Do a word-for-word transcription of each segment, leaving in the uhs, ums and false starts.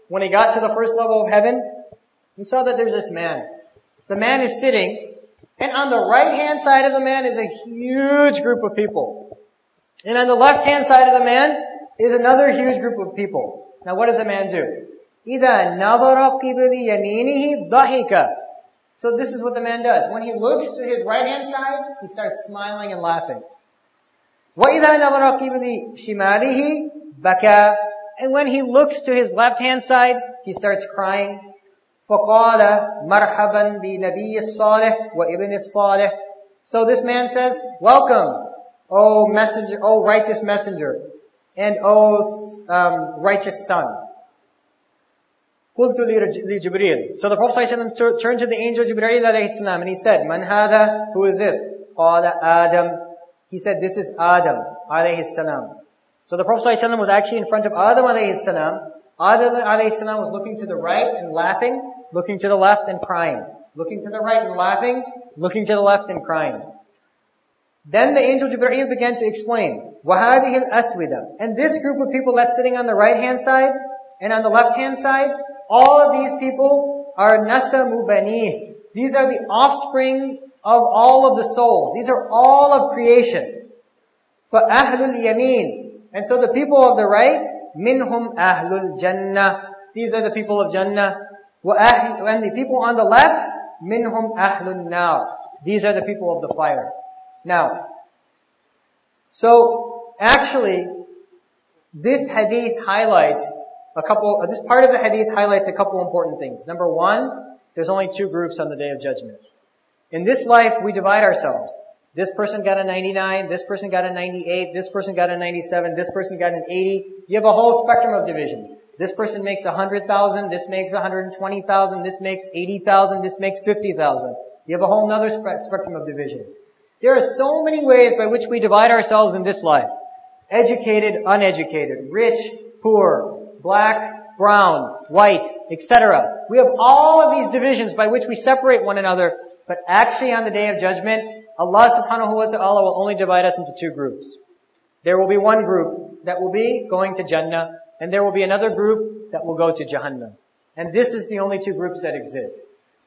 when he got to the first level of heaven, he saw that there's this man. The man is sitting, and on the right-hand side of the man is a huge group of people. And on the left-hand side of the man is another huge group of people. Now what does the man do? إِذَا نَظَرَ قِبْلِ يَمِينِهِ ضَحِكَ. So this is what the man does. When he looks to his right-hand side, he starts smiling and laughing. وَإِذَا نَظَرَ قِبْلِ شِمَالِهِ بَكَى. And when he looks to his left-hand side, he starts crying. فَقَالَ مَرْحَبًا بِنَبِيِّ الصَّالِحِ وَإِبْنِ الصَّالِحِ. So this man says, welcome, O messenger, O righteous messenger, and O um, righteous son. قُلْتُ لِجِبْرِيلٍ. So the Prophet ﷺ turned to the angel Jibreel alayhi salam and he said, Man hada? Who is this? قَالَ Adam. He said, this is Adam alayhi salam. So the Prophet ﷺ was actually in front of Adam alayhi salam. Adam alayhi salam was looking to the right and laughing, looking to the left and crying. Looking to the right and laughing, looking to the left and crying. Then the angel Jibreel began to explain, وَهَذِهِ الْأَسْوِدَةِ. And this group of people that's sitting on the right-hand side and on the left-hand side, all of these people are nasamu banih. These are the offspring of all of the souls. These are all of creation. فَأَهْلُ الْيَمِينِ. And so the people of the right, minhum ahlul jannah. These are the people of Jannah. And the people on the left, minhum ahlun nar. These are the people of the fire. Now, so actually, this hadith highlights a couple, this part of the hadith highlights a couple important things. Number one, there's only two groups on the Day of Judgment. In this life, we divide ourselves. This person got a ninety-nine, this person got a ninety-eight, this person got a ninety-seven, this person got an eighty. You have a whole spectrum of divisions. This person makes a hundred thousand, this makes a hundred and twenty thousand, this makes eighty thousand, this makes fifty thousand. You have a whole other spe- spectrum of divisions. There are so many ways by which we divide ourselves in this life. Educated, uneducated, rich, poor, black, brown, white, et cetera. We have all of these divisions by which we separate one another, but actually on the Day of Judgment, Allah subhanahu wa ta'ala will only divide us into two groups. There will be one group that will be going to Jannah, and there will be another group that will go to Jahannam. And this is the only two groups that exist.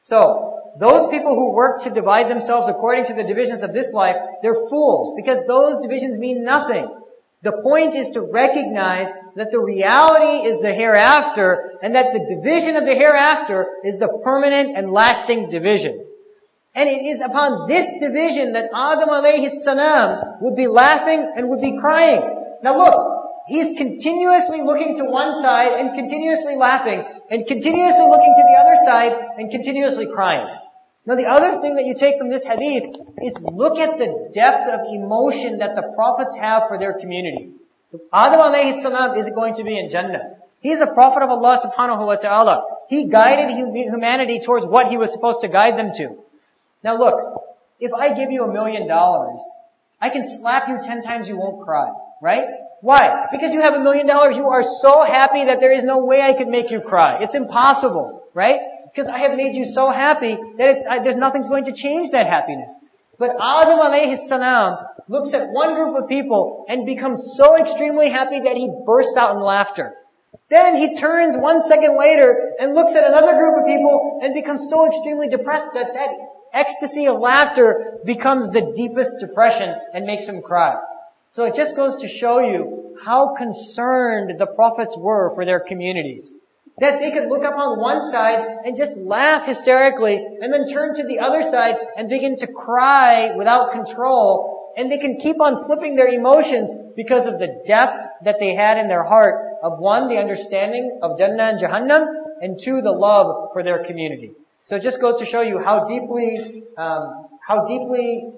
So, those people who work to divide themselves according to the divisions of this life, they're fools, because those divisions mean nothing. The point is to recognize that the reality is the hereafter, and that the division of the hereafter is the permanent and lasting division. And it is upon this division that Adam alayhi salam would be laughing and would be crying. Now look, he's continuously looking to one side and continuously laughing, and continuously looking to the other side and continuously crying. Now the other thing that you take from this hadith is look at the depth of emotion that the prophets have for their community. Adam alayhi salam is going to be in Jannah. He's a prophet of Allah subhanahu wa ta'ala. He guided humanity towards what he was supposed to guide them to. Now look, if I give you a million dollars, I can slap you ten times, you won't cry, right? Why? Because you have a million dollars, you are so happy that there is no way I could make you cry. It's impossible, right? Because I have made you so happy that it's, I, there's nothing's going to change that happiness. But Adam alayhi salam looks at one group of people and becomes so extremely happy that he bursts out in laughter. Then he turns one second later and looks at another group of people and becomes so extremely depressed that that ecstasy of laughter becomes the deepest depression and makes him cry. So it just goes to show you how concerned the prophets were for their communities. That they could look up on one side and just laugh hysterically and then turn to the other side and begin to cry without control. And they can keep on flipping their emotions because of the depth that they had in their heart of one, the understanding of Jannah and Jahannam, and two, the love for their community. So it just goes to show you how deeply, um, how deeply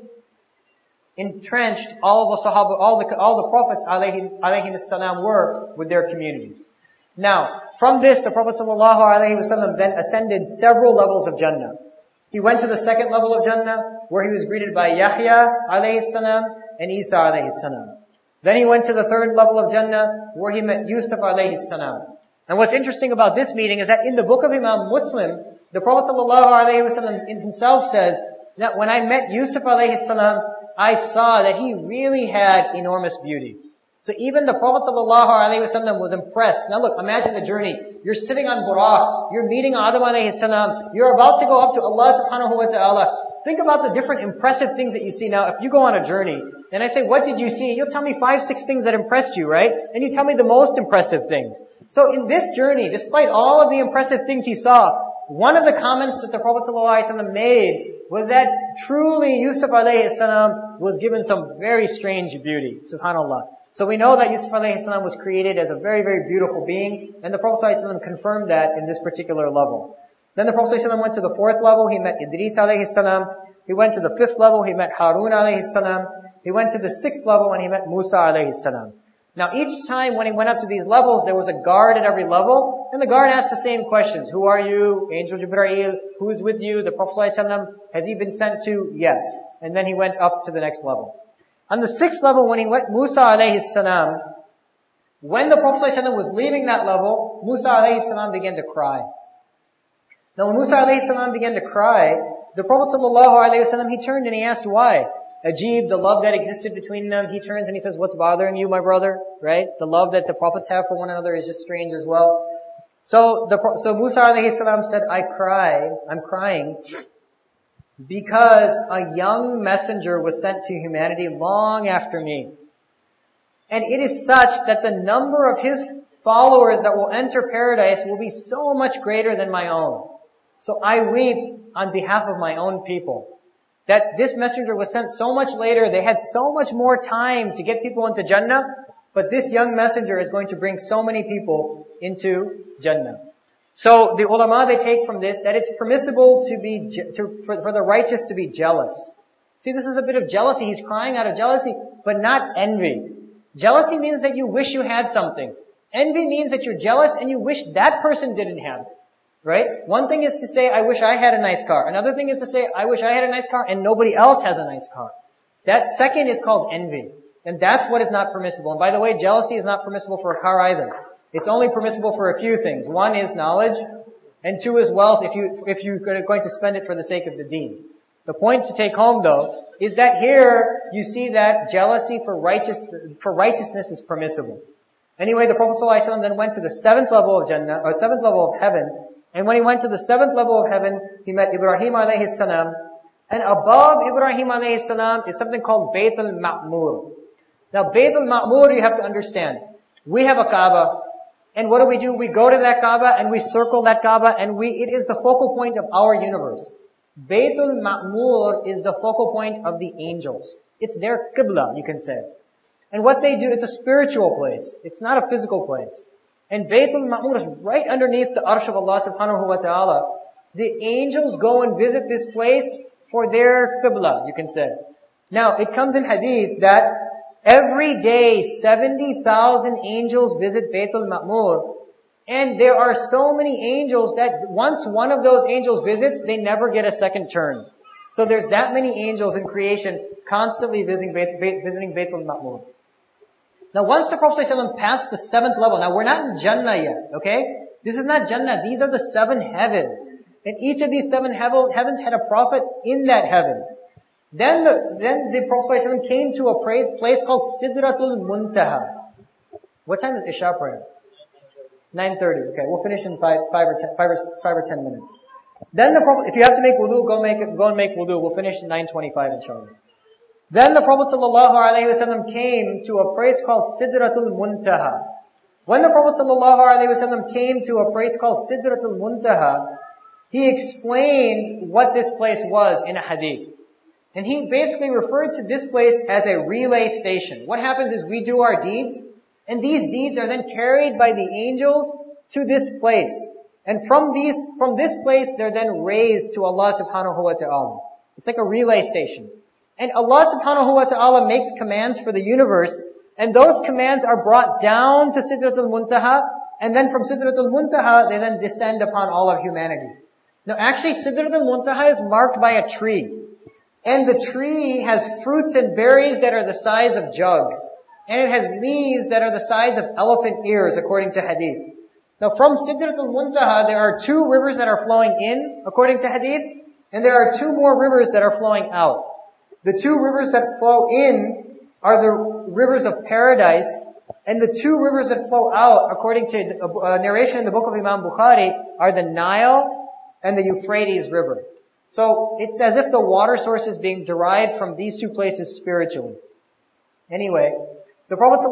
entrenched all of the Sahaba, all the, all the prophets alayhi, alayhi salam were with their communities. Now, from this, the Prophet sallallahu alaihi wasallam then ascended several levels of Jannah. He went to the second level of Jannah, where he was greeted by Yahya alayhi salam and Isa alayhi salam. Then he went to the third level of Jannah, where he met Yusuf alayhi salam. And what's interesting about this meeting is that in the book of Imam Muslim, the Prophet sallallahu alaihi wasallam himself says that when I met Yusuf alayhi salam, I saw that he really had enormous beauty. So even the Prophet ﷺ was impressed. Now look, imagine the journey. You're sitting on Buraq. You're meeting Adam alayhi salam. You're about to go up to Allah subhanahu wa ta'ala. Think about the different impressive things that you see now. If you go on a journey, and I say, what did you see? You'll tell me five, six things that impressed you, right? And you tell me the most impressive things. So in this journey, despite all of the impressive things he saw, one of the comments that the Prophet ﷺ made was that truly Yusuf alayhi salam was given some very strange beauty. Subhanallah. So we know that Yusuf alayhi salam was created as a very, very beautiful being, and the Prophet ﷺ confirmed that in this particular level. Then the Prophet ﷺ went to the fourth level, he met Idris alayhi salam. He went to the fifth level, he met Harun alayhi salam. He went to the sixth level and he met Musa alayhi salam. Now each time when he went up to these levels, there was a guard at every level, and the guard asked the same questions. Who are you? Angel Jibreel. Who is with you? The Prophet ﷺ, has he been sent to? Yes. And then he went up to the next level. On the sixth level, when he went, Musa alayhi salam, when the Prophet ﷺ was leaving that level, Musa alayhi salam began to cry. Now when Musa alayhi salam began to cry, the Prophet ﷺ, he turned and he asked why. Ajib, the love that existed between them, he turns and he says, what's bothering you, my brother? Right? The love that the prophets have for one another is just strange as well. So the so Musa alayhi salam said, I cry, I'm crying, because a young messenger was sent to humanity long after me. And it is such that the number of his followers that will enter paradise will be so much greater than my own. So I weep on behalf of my own people. That this messenger was sent so much later, they had so much more time to get people into Jannah, but this young messenger is going to bring so many people into Jannah. So the ulama, they take from this that it's permissible to be, to, for, for the righteous to be jealous. See, this is a bit of jealousy. He's crying out of jealousy, but not envy. Jealousy means that you wish you had something. Envy means that you're jealous and you wish that person didn't have it. Right? One thing is to say, I wish I had a nice car. Another thing is to say, I wish I had a nice car and nobody else has a nice car. That second is called envy. And that's what is not permissible. And by the way, jealousy is not permissible for a car either. It's only permissible for a few things. One is knowledge, and two is wealth if you, if you're going to spend it for the sake of the deen. The point to take home though, is that here you see that jealousy for righteous, for righteousness is permissible. Anyway, the Prophet ﷺ then went to the seventh level of Jannah, or seventh level of heaven, and when he went to the seventh level of heaven, he met Ibrahim alayhi salam. And above Ibrahim alayhi salam is something called Bayt al-Ma'mur. Now Bayt al-Ma'mur, you have to understand. We have a Kaaba. And what do we do? We go to that Kaaba and we circle that Kaaba and we, it is the focal point of our universe. Bayt al-Ma'mur is the focal point of the angels. It's their Qibla, you can say. And what they do, it's a spiritual place. It's not a physical place. And Bayt al-Ma'mur is right underneath the Arsh of Allah subhanahu wa ta'ala. The angels go and visit this place for their Qibla, you can say. Now, it comes in hadith that every day seventy thousand angels visit Bayt al-Ma'mur. And there are so many angels that once one of those angels visits, they never get a second turn. So there's that many angels in creation constantly visiting Bayt, visiting Bayt al-Ma'mur. Now once the Prophet ﷺ passed the seventh level, now we're not in Jannah yet, okay? This is not Jannah, these are the seven heavens. And each of these seven heavens had a prophet in that heaven. Then the, then the Prophet ﷺ came to a place called Sidratul Muntaha. What time is Isha prayer? nine thirty, okay, we'll finish in five, five or ten, five or, five or ten minutes. Then the Prophet, if you have to make wudu, go make it, go and make wudu, we'll finish at nine twenty-five inshallah. Then the Prophet ﷺ came to a place called Sidratul Muntaha. When the Prophet ﷺ came to a place called Sidratul Muntaha, he explained what this place was in a hadith. And he basically referred to this place as a relay station. What happens is we do our deeds, and these deeds are then carried by the angels to this place. And from these, from this place, they're then raised to Allah subhanahu wa ta'ala. It's like a relay station. And Allah subhanahu wa ta'ala makes commands for the universe, and those commands are brought down to Sidratul Muntaha, and then from Sidratul Muntaha, they then descend upon all of humanity. Now actually, Sidratul Muntaha is marked by a tree. And the tree has fruits and berries that are the size of jugs. And it has leaves that are the size of elephant ears, according to hadith. Now from Sidratul Muntaha, there are two rivers that are flowing in, according to hadith, and there are two more rivers that are flowing out. The two rivers that flow in are the rivers of paradise, And the two rivers that flow out, according to a narration in the book of Imam Bukhari, are the Nile and the Euphrates River. So it's as if the water source is being derived from these two places spiritually. Anyway, the Prophet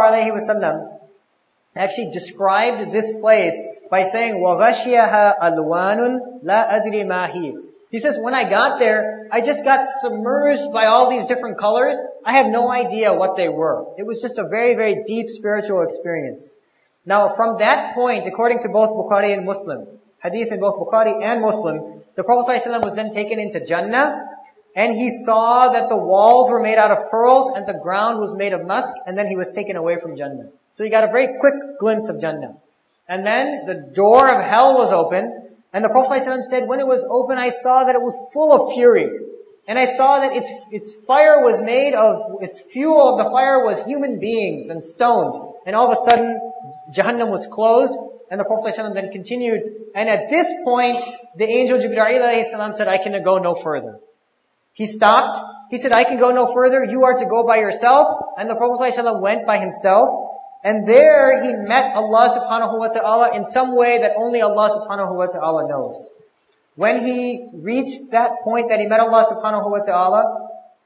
ﷺ actually described this place by saying, وَغَشْيَهَا أَلْوَانٌ لَا أَدْرِ مَا هِيَ. He says, when I got there, I just got submerged by all these different colors. I have no idea what they were. It was just a very, very deep spiritual experience. Now, from that point, according to both Bukhari and Muslim, hadith in both Bukhari and Muslim, the Prophet ﷺ was then taken into Jannah, and he saw that the walls were made out of pearls and the ground was made of musk, and then he was taken away from Jannah. So he got a very quick glimpse of Jannah. And then the door of hell was open, and the Prophet ﷺ said, when it was open, I saw that it was full of fury. And I saw that its its fire was made of, its fuel of the fire was human beings and stones. And all of a sudden, Jahannam was closed, and the Prophet ﷺ then continued. And at this point, the angel Jibreel alayhi salam said, I can go no further. He stopped. He said, I can go no further. You are to go by yourself. And the Prophet ﷺ went by himself. And there he met Allah subhanahu wa ta'ala in some way that only Allah subhanahu wa ta'ala knows. When he reached that point that he met Allah subhanahu wa ta'ala,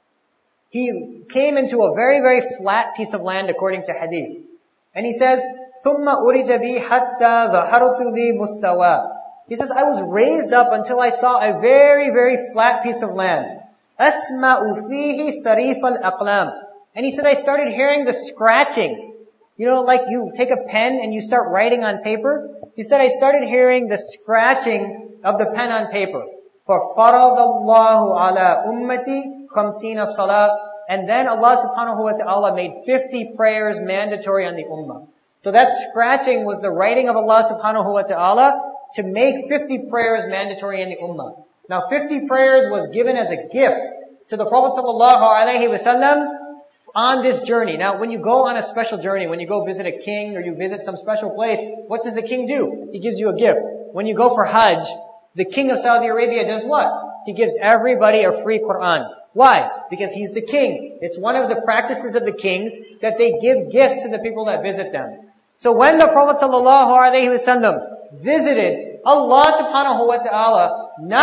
he came into a very, very flat piece of land according to hadith. And he says, ثُمَّ أُرِجَ بِي حَتَّى ظَهَرْتُ لِي مُسْتَوَى. He says, I was raised up until I saw a very, very flat piece of land. أَسْمَعُ فِيهِ صَرِيفَ الْأَقْلَامِ. And he said, I started hearing the scratching. You know, like you take a pen and you start writing on paper. He said, I started hearing the scratching of the pen on paper. فَفَرَضَ اللَّهُ عَلَىٰ أُمَّتِي خَمْسِينَ صَلَاةً. And then Allah subhanahu wa ta'ala made fifty prayers mandatory on the ummah. So that scratching was the writing of Allah subhanahu wa ta'ala to make fifty prayers mandatory in the ummah. Now fifty prayers was given as a gift to the Prophet sallallahu alaihi wasallam on this journey. Now, when you go on a special journey, when you go visit a king or you visit some special place, what does the king do? He gives you a gift. When you go for Hajj, the king of Saudi Arabia does what? He gives everybody a free Quran. Why? Because he's the king. It's one of the practices of the kings that they give gifts to the people that visit them. So when the Prophet sallallahu alaihi wasallam visited, Allah subhanahu wa ta'ala not